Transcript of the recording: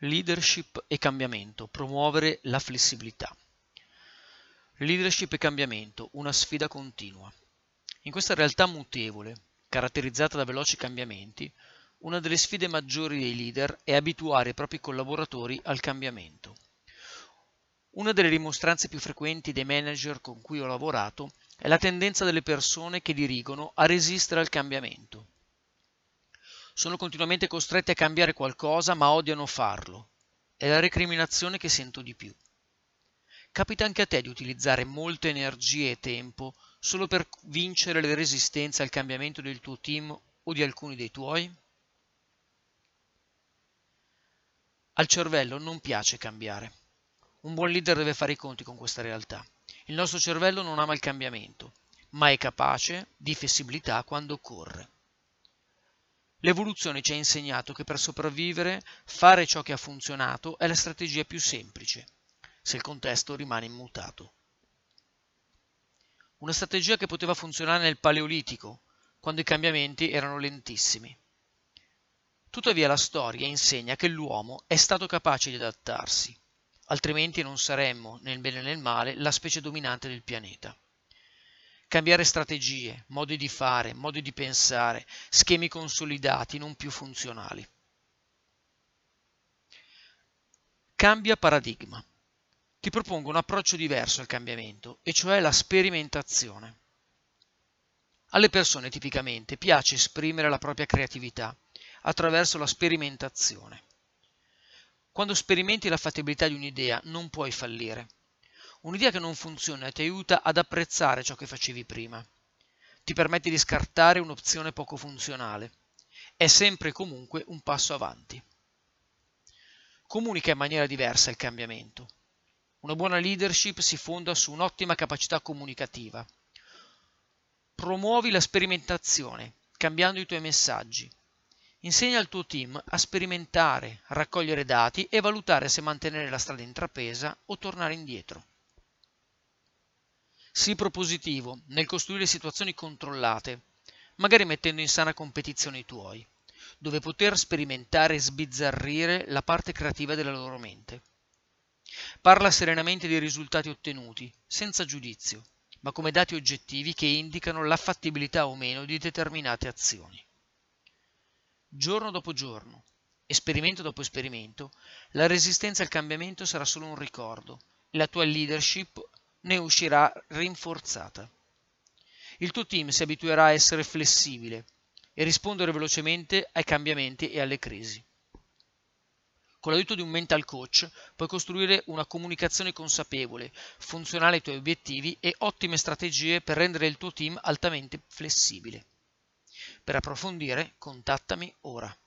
Leadership e cambiamento, promuovere la flessibilità. Leadership e cambiamento, una sfida continua. In questa realtà mutevole, caratterizzata da veloci cambiamenti, una delle sfide maggiori dei leader è abituare i propri collaboratori al cambiamento. Una delle dimostranze più frequenti dei manager con cui ho lavorato è la tendenza delle persone che dirigono a resistere al cambiamento. Sono continuamente costretti a cambiare qualcosa, ma odiano farlo. È la recriminazione che sento di più. Capita anche a te di utilizzare molte energie e tempo solo per vincere le resistenze al cambiamento del tuo team o di alcuni dei tuoi? Al cervello non piace cambiare. Un buon leader deve fare i conti con questa realtà. Il nostro cervello non ama il cambiamento, ma è capace di flessibilità quando occorre. L'evoluzione ci ha insegnato che per sopravvivere, fare ciò che ha funzionato è la strategia più semplice, se il contesto rimane immutato. Una strategia che poteva funzionare nel Paleolitico, quando i cambiamenti erano lentissimi. Tuttavia la storia insegna che l'uomo è stato capace di adattarsi, altrimenti non saremmo, nel bene e nel male, la specie dominante del pianeta. Cambiare strategie, modi di fare, modi di pensare, schemi consolidati non più funzionali. Cambia paradigma. Ti propongo un approccio diverso al cambiamento, e cioè la sperimentazione. Alle persone tipicamente piace esprimere la propria creatività attraverso la sperimentazione. Quando sperimenti la fattibilità di un'idea non puoi fallire. Un'idea che non funziona ti aiuta ad apprezzare ciò che facevi prima. Ti permette di scartare un'opzione poco funzionale. È sempre e comunque un passo avanti. Comunica in maniera diversa il cambiamento. Una buona leadership si fonda su un'ottima capacità comunicativa. Promuovi la sperimentazione, cambiando i tuoi messaggi. Insegna al tuo team a sperimentare, raccogliere dati e valutare se mantenere la strada intrapresa o tornare indietro. Sii propositivo nel costruire situazioni controllate, magari mettendo in sana competizione i tuoi, dove poter sperimentare e sbizzarrire la parte creativa della loro mente. Parla serenamente dei risultati ottenuti, senza giudizio, ma come dati oggettivi che indicano la fattibilità o meno di determinate azioni. Giorno dopo giorno, esperimento dopo esperimento, la resistenza al cambiamento sarà solo un ricordo e la tua leadership ne uscirà rinforzata. Il tuo team si abituerà a essere flessibile e rispondere velocemente ai cambiamenti e alle crisi. Con l'aiuto di un mental coach puoi costruire una comunicazione consapevole, funzionale ai tuoi obiettivi e ottime strategie per rendere il tuo team altamente flessibile. Per approfondire, contattami ora.